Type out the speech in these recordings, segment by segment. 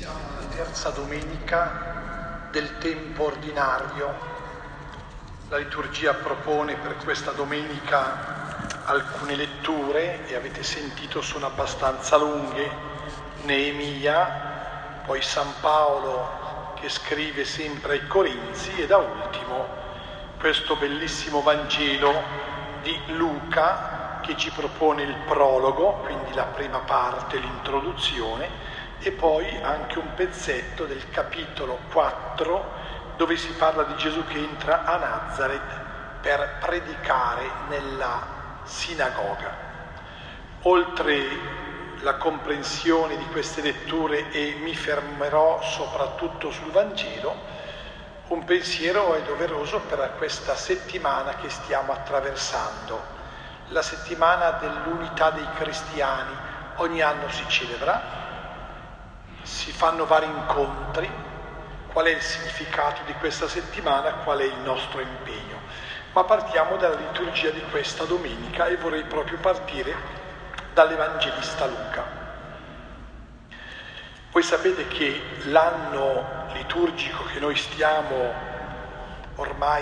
Siamo alla terza domenica del tempo ordinario. La liturgia propone per questa domenica alcune letture e avete sentito sono abbastanza lunghe. Neemia, poi San Paolo che scrive sempre ai Corinzi e da ultimo questo bellissimo Vangelo di Luca che ci propone il prologo, quindi la prima parte, l'introduzione, e poi anche un pezzetto del capitolo 4 dove si parla di Gesù che entra a Nazareth per predicare nella sinagoga. Oltre la comprensione di queste letture, e mi fermerò soprattutto sul Vangelo, un pensiero è doveroso per questa settimana che stiamo attraversando, la settimana dell'unità dei cristiani. Ogni anno si celebra, si fanno vari incontri. Qual è il significato di questa settimana? Qual è il nostro impegno? Ma partiamo dalla liturgia di questa domenica e vorrei proprio partire dall'Evangelista Luca. Voi sapete che l'anno liturgico che noi stiamo ormai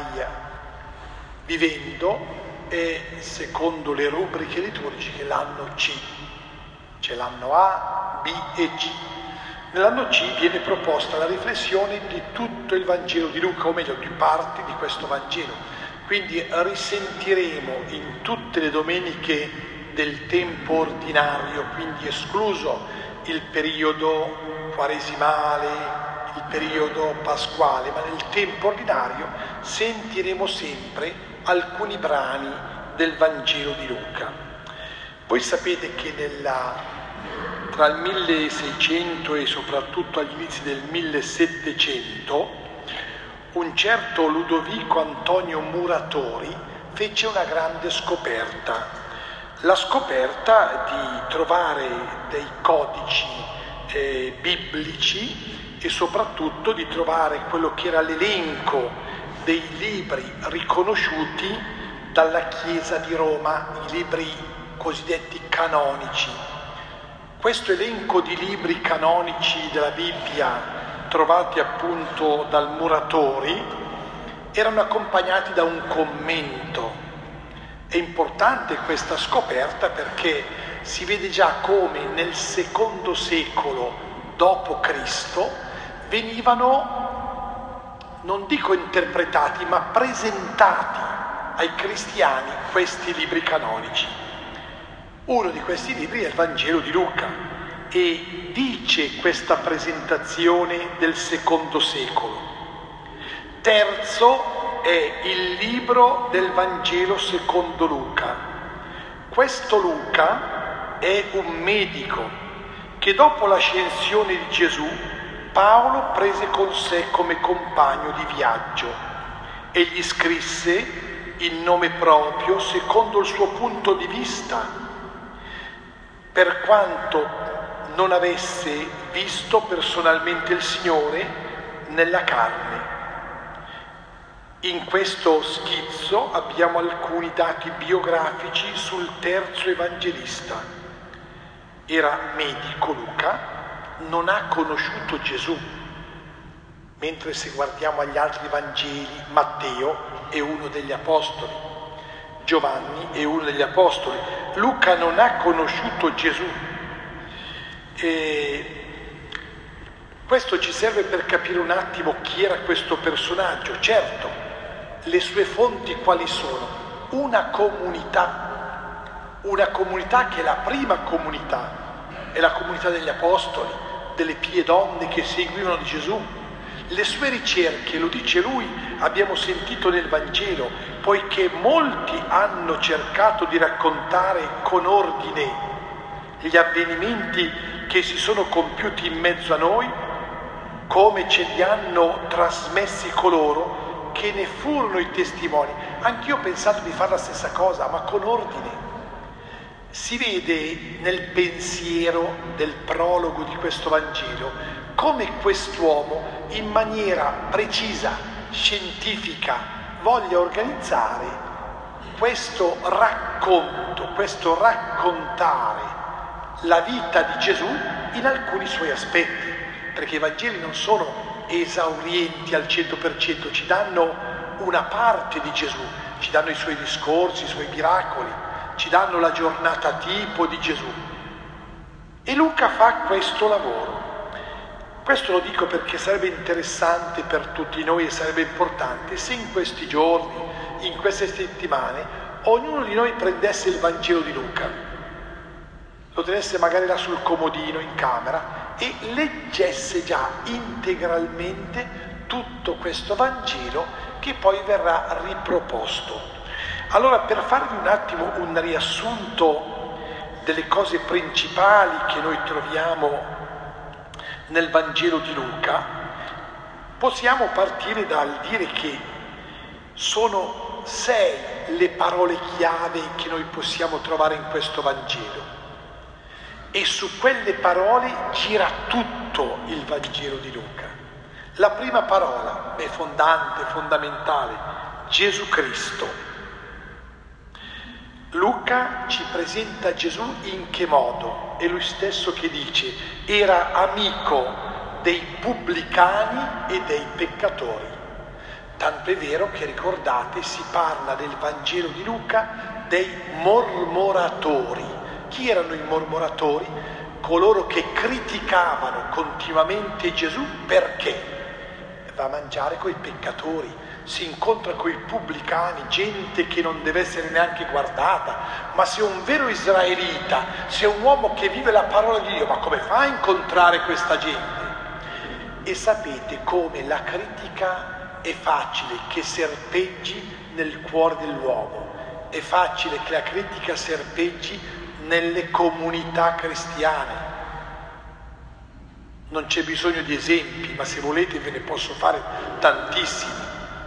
vivendo è, secondo le rubriche liturgiche, l'anno C. C'è l'anno A, B e C. Nell'anno C viene proposta la riflessione di tutto il Vangelo di Luca, o meglio di parti di questo Vangelo. Quindi risentiremo in tutte le domeniche del tempo ordinario, quindi escluso il periodo quaresimale, il periodo pasquale, ma nel tempo ordinario sentiremo sempre alcuni brani del Vangelo di Luca. Voi sapete che tra il 1600 e soprattutto agli inizi del 1700, un certo Ludovico Antonio Muratori fece una grande scoperta, la scoperta di trovare dei codici biblici e soprattutto di trovare quello che era l'elenco dei libri riconosciuti dalla Chiesa di Roma, i libri cosiddetti canonici. Questo elenco di libri canonici della Bibbia, trovati appunto dal Muratori, erano accompagnati da un commento. È importante questa scoperta perché si vede già come nel II secolo d.C. venivano, non dico interpretati, ma presentati ai cristiani questi libri canonici. Uno di questi libri è il Vangelo di Luca e dice questa presentazione del II secolo. Terzo è il libro del Vangelo secondo Luca. Questo Luca è un medico che dopo l'ascensione di Gesù Paolo prese con sé come compagno di viaggio e gli scrisse in nome proprio secondo il suo punto di vista, per quanto non avesse visto personalmente il Signore nella carne. In questo schizzo abbiamo alcuni dati biografici sul terzo evangelista. Era medico Luca, non ha conosciuto Gesù, mentre se guardiamo agli altri Vangeli, Matteo è uno degli apostoli, Giovanni è uno degli apostoli, Luca non ha conosciuto Gesù. E questo ci serve per capire un attimo chi era questo personaggio. Certo, le sue fonti quali sono? Una comunità che è la prima comunità, è la comunità degli apostoli, delle pie donne che seguivano di Gesù. Le sue ricerche, lo dice lui, abbiamo sentito nel Vangelo, poiché molti hanno cercato di raccontare con ordine gli avvenimenti che si sono compiuti in mezzo a noi, come ce li hanno trasmessi coloro che ne furono i testimoni. Anch'io ho pensato di fare la stessa cosa, ma con ordine. Si vede nel pensiero del prologo di questo Vangelo come quest'uomo in maniera precisa, scientifica, voglia organizzare questo racconto, questo raccontare la vita di Gesù in alcuni suoi aspetti. perché i Vangeli non sono esaurienti al 100%, ci danno una parte di Gesù, ci danno i suoi discorsi, i suoi miracoli, ci danno la giornata tipo di Gesù. E Luca fa questo lavoro. Questo lo dico perché sarebbe interessante per tutti noi e sarebbe importante se in questi giorni, in queste settimane, ognuno di noi prendesse il Vangelo di Luca, lo tenesse magari là sul comodino in camera e leggesse già integralmente tutto questo Vangelo che poi verrà riproposto. Allora, per farvi un attimo un riassunto delle cose principali che noi troviamo nel Vangelo di Luca, possiamo partire dal dire che sono 6 le parole chiave che noi possiamo trovare in questo Vangelo e su quelle parole gira tutto il Vangelo di Luca. La prima parola è fondante, fondamentale, Gesù Cristo. Luca ci presenta Gesù in che modo? È lui stesso che dice: era amico dei pubblicani e dei peccatori. Tanto è vero che, ricordate, si parla nel Vangelo di Luca dei mormoratori. Chi erano i mormoratori? Coloro che criticavano continuamente Gesù perché va a mangiare coi peccatori, si incontra coi pubblicani, gente che non deve essere neanche guardata. Ma se un vero israelita, se un uomo che vive la parola di Dio, ma come fa a incontrare questa gente? E sapete come la critica è facile che serpeggi nel cuore dell'uomo, è facile che la critica serpeggi nelle comunità cristiane. Non c'è bisogno di esempi, ma se volete ve ne posso fare tantissimi.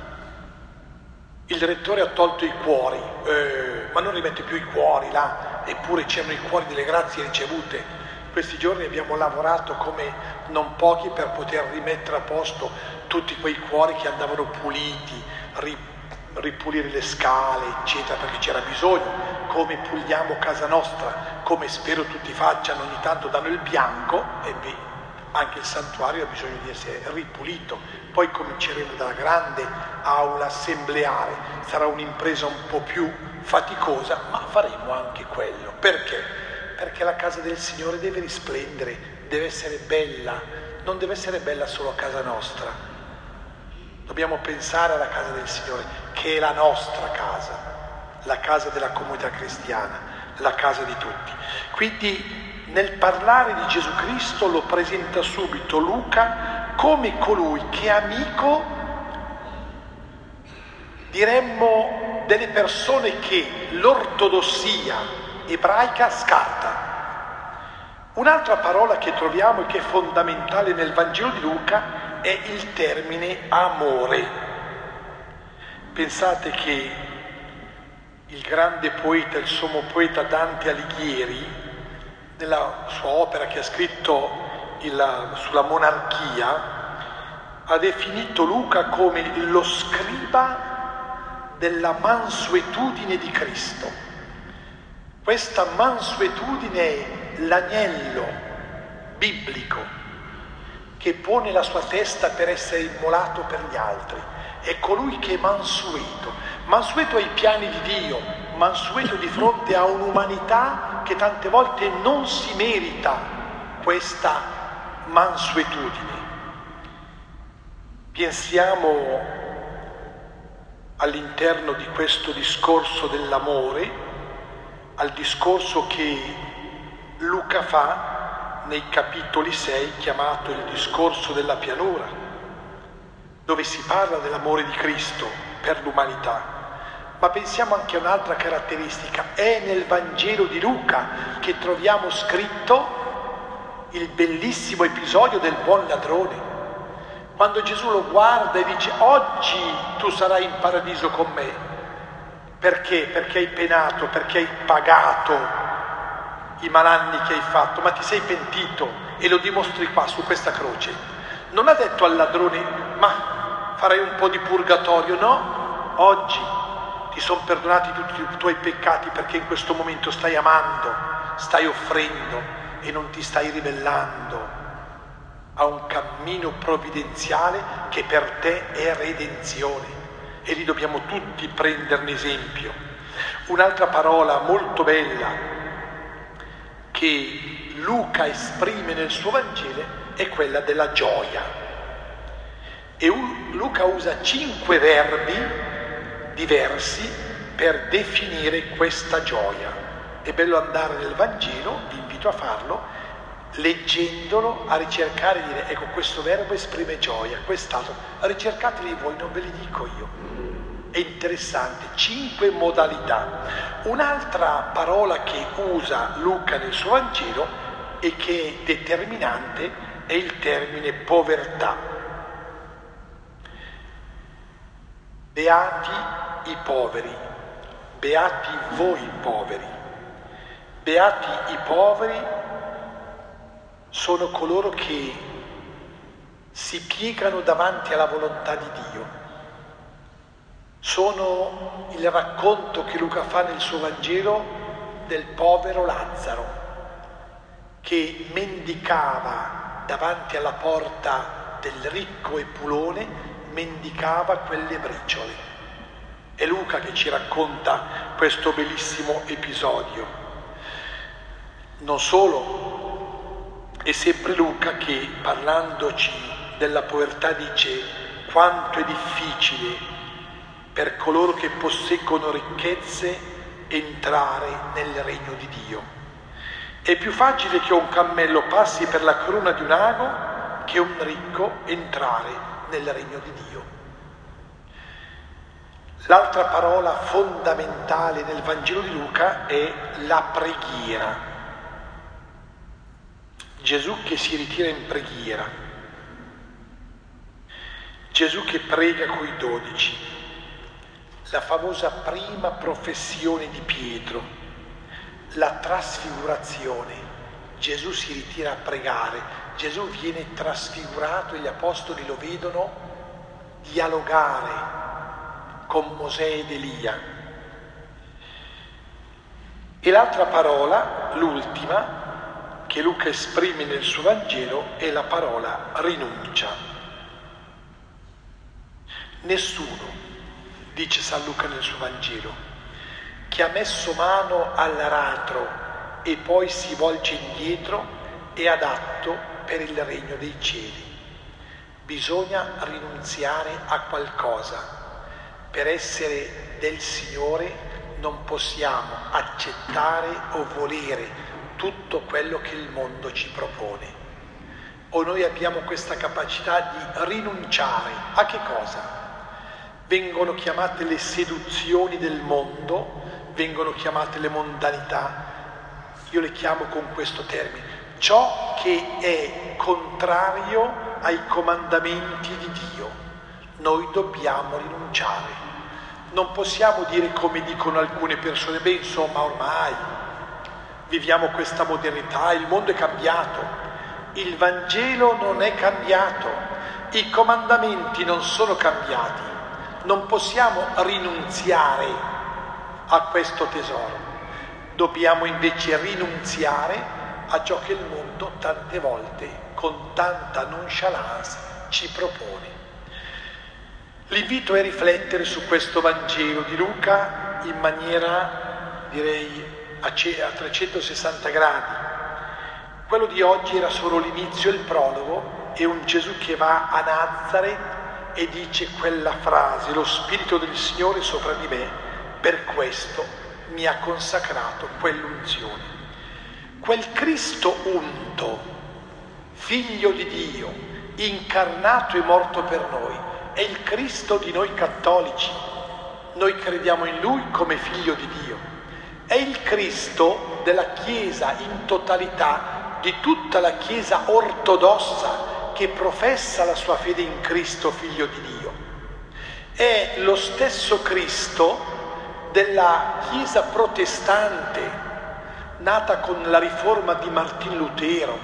Il rettore ha tolto i cuori, ma non rimette più i cuori là, eppure c'erano i cuori delle grazie ricevute. Questi giorni abbiamo lavorato come non pochi per poter rimettere a posto tutti quei cuori che andavano puliti, ripulire le scale, eccetera, perché c'era bisogno. Come puliamo casa nostra, come spero tutti facciano, ogni tanto danno il bianco, e beh, anche il santuario ha bisogno di essere ripulito. Poi cominceremo dalla grande aula assembleare, sarà un'impresa un po' più faticosa, ma faremo anche quello. Perché? Perché la casa del Signore deve risplendere, deve essere bella, non deve essere bella solo a casa nostra. Dobbiamo pensare alla casa del Signore, che è la nostra casa, la casa della comunità cristiana, la casa di tutti. Quindi nel parlare di Gesù Cristo lo presenta subito Luca come colui che è amico, diremmo, delle persone che l'ortodossia ebraica scarta. Un'altra parola che troviamo e che è fondamentale nel Vangelo di Luca è il termine amore. Pensate che il grande poeta, il sommo poeta Dante Alighieri, nella sua opera che ha scritto sulla monarchia, ha definito Luca come lo scriba della mansuetudine di Cristo. Questa mansuetudine è l'agnello biblico che pone la sua testa per essere immolato per gli altri. È colui che è mansueto ai piani di Dio, mansueto di fronte a un'umanità che tante volte non si merita questa mansuetudine. Pensiamo all'interno di questo discorso dell'amore al discorso che Luca fa nei capitoli 6, chiamato il discorso della pianura, dove si parla dell'amore di Cristo per l'umanità. Ma pensiamo anche a un'altra caratteristica: è nel Vangelo di Luca che troviamo scritto il bellissimo episodio del buon ladrone, quando Gesù lo guarda e dice: oggi tu sarai in paradiso con me. Perché? Perché hai penato, perché hai pagato i malanni che hai fatto, ma ti sei pentito e lo dimostri qua su questa croce. Non ha detto al ladrone: ma farai un po' di purgatorio. No, oggi ti sono perdonati tutti i tuoi peccati perché in questo momento stai amando, stai offrendo e non ti stai ribellando a un cammino provvidenziale che per te è redenzione e lì dobbiamo tutti prenderne esempio. Un'altra parola molto bella che Luca esprime nel suo Vangelo è quella della gioia. E Luca usa 5 verbi diversi per definire questa gioia. È bello andare nel Vangelo, vi invito a farlo, leggendolo, a ricercare e dire ecco questo verbo esprime gioia, quest'altro, ricercateli voi, non ve li dico io. È interessante, 5 modalità. Un'altra parola che usa Luca nel suo Vangelo e che è determinante è il termine povertà. Beati i poveri, beati voi poveri. Beati i poveri sono coloro che si piegano davanti alla volontà di Dio. Sono il racconto che Luca fa nel suo Vangelo del povero Lazzaro che mendicava davanti alla porta del ricco Epulone, mendicava quelle briciole. È Luca che ci racconta questo bellissimo episodio. Non solo, è sempre Luca che, parlandoci della povertà, dice quanto è difficile per coloro che posseggono ricchezze entrare nel regno di Dio. È più facile che un cammello passi per la cruna di un ago che un ricco entrare nel regno di Dio. L'altra parola fondamentale nel Vangelo di Luca è la preghiera. Gesù che si ritira in preghiera, Gesù che prega coi 12, la famosa prima professione di Pietro, la trasfigurazione, Gesù si ritira a pregare, Gesù viene trasfigurato e gli apostoli lo vedono dialogare con Mosè ed Elia. E l'altra parola, l'ultima, che Luca esprime nel suo Vangelo è la parola rinuncia. Nessuno, dice San Luca nel suo Vangelo, che ha messo mano all'aratro e poi si volge indietro è adatto per il regno dei cieli. Bisogna rinunziare a qualcosa. Per essere del Signore non possiamo accettare o volere tutto quello che il mondo ci propone. O noi abbiamo questa capacità di rinunciare a che cosa? Vengono chiamate le seduzioni del mondo, vengono chiamate le mondanità, io le chiamo con questo termine, ciò che è contrario ai comandamenti di Dio. Noi dobbiamo rinunciare. Non possiamo dire come dicono alcune persone, beh insomma ormai viviamo questa modernità, il mondo è cambiato, il Vangelo non è cambiato, i comandamenti non sono cambiati, non possiamo rinunziare a questo tesoro, dobbiamo invece rinunziare a ciò che il mondo tante volte con tanta nonchalance ci propone. L'invito è a riflettere su questo Vangelo di Luca in maniera, direi, a 360 gradi. Quello di oggi era solo l'inizio, il prologo, è un Gesù che va a Nazareth e dice quella frase: lo Spirito del Signore è sopra di me, per questo mi ha consacrato quell'unzione. Quel Cristo unto, figlio di Dio, incarnato e morto per noi, è il Cristo di noi cattolici. Noi crediamo in Lui come figlio di Dio. È il Cristo della Chiesa in totalità, di tutta la Chiesa ortodossa che professa la sua fede in Cristo, figlio di Dio. È lo stesso Cristo della Chiesa protestante, nata con la riforma di Martin Lutero.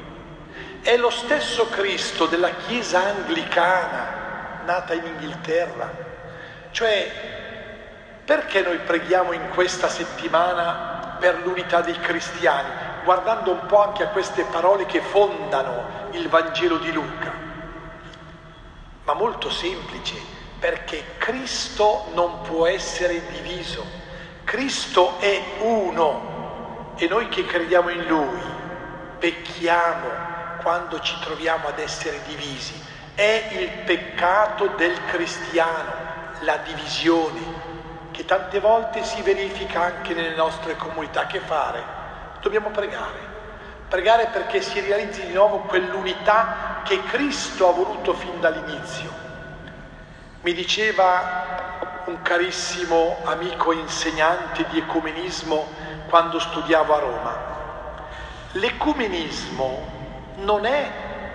È lo stesso Cristo della Chiesa anglicana, nata in Inghilterra. Cioè, perché noi preghiamo in questa settimana per l'unità dei cristiani? guardando un po' anche a queste parole che fondano il Vangelo di Luca, ma molto semplice, perché Cristo non può essere diviso. Cristo è uno e noi che crediamo in Lui pecchiamo quando ci troviamo ad essere divisi. È il peccato del cristiano, la divisione, che tante volte si verifica anche nelle nostre comunità. Che fare? Dobbiamo pregare perché si realizzi di nuovo quell'unità che Cristo ha voluto fin dall'inizio. Mi diceva un carissimo amico insegnante di ecumenismo quando studiavo a Roma: l'ecumenismo non è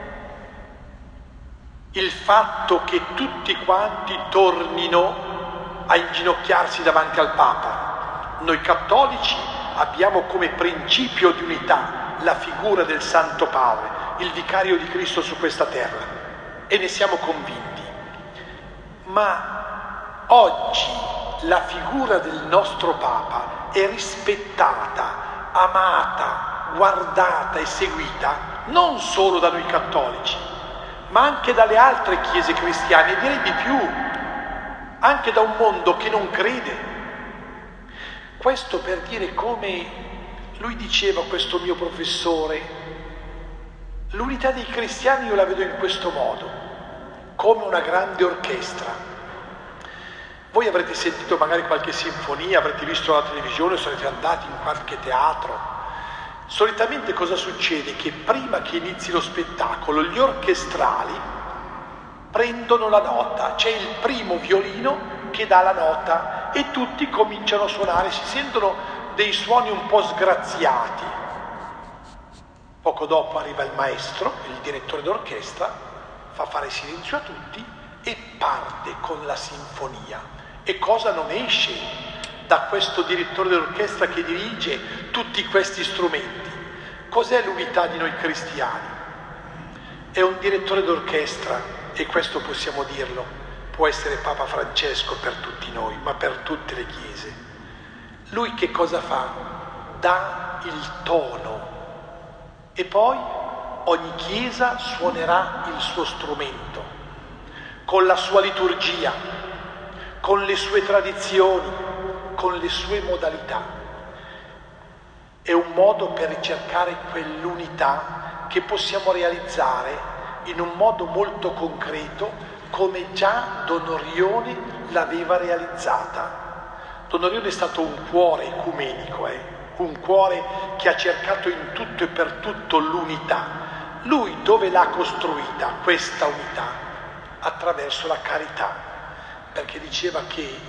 il fatto che tutti quanti tornino a inginocchiarsi davanti al Papa. Noi cattolici abbiamo come principio di unità la figura del Santo Padre, il vicario di Cristo su questa terra, e ne siamo convinti. Ma oggi la figura del nostro Papa è rispettata, amata, guardata e seguita non solo da noi cattolici, ma anche dalle altre chiese cristiane, e direi di più, anche da un mondo che non crede. Questo per dire, come lui diceva, questo mio professore, l'unità dei cristiani io la vedo in questo modo, come una grande orchestra. Voi avrete sentito magari qualche sinfonia, avrete visto la televisione, sarete andati in qualche teatro. Solitamente cosa succede? Che prima che inizi lo spettacolo gli orchestrali prendono la nota, c'è il primo violino che dà la nota e tutti cominciano a suonare, si sentono dei suoni un po' sgraziati. Poco dopo arriva il maestro, il direttore d'orchestra, fa fare silenzio a tutti e parte con la sinfonia. E cosa non esce da questo direttore d'orchestra che dirige tutti questi strumenti? Cos'è l'unità di noi cristiani? È un direttore d'orchestra, e questo possiamo dirlo, può essere Papa Francesco per tutti noi, ma per tutte le chiese. Lui che cosa fa? Dà il tono e poi ogni chiesa suonerà il suo strumento, con la sua liturgia, con le sue tradizioni, con le sue modalità. È un modo per ricercare quell'unità che possiamo realizzare in un modo molto concreto, come già Don Orione l'aveva realizzata. Don Orione è stato un cuore ecumenico, un cuore che ha cercato in tutto e per tutto l'unità. Lui dove l'ha costruita questa unità? Attraverso la carità, perché diceva che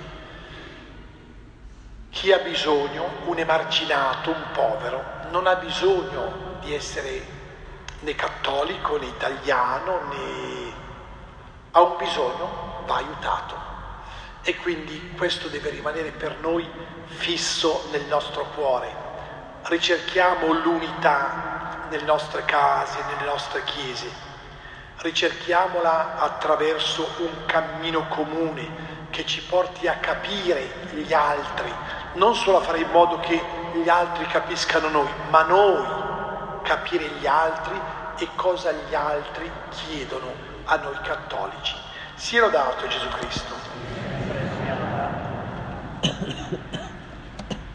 chi ha bisogno, un emarginato, un povero, non ha bisogno di essere né cattolico né italiano, né ha un bisogno, va aiutato. E quindi questo deve rimanere per noi fisso nel nostro cuore. Ricerchiamo l'unità nelle nostre case, nelle nostre chiese, ricerchiamola attraverso un cammino comune che ci porti a capire gli altri, non solo a fare in modo che gli altri capiscano noi, ma noi capire gli altri e cosa gli altri chiedono a noi cattolici. Sia lodato Gesù Cristo.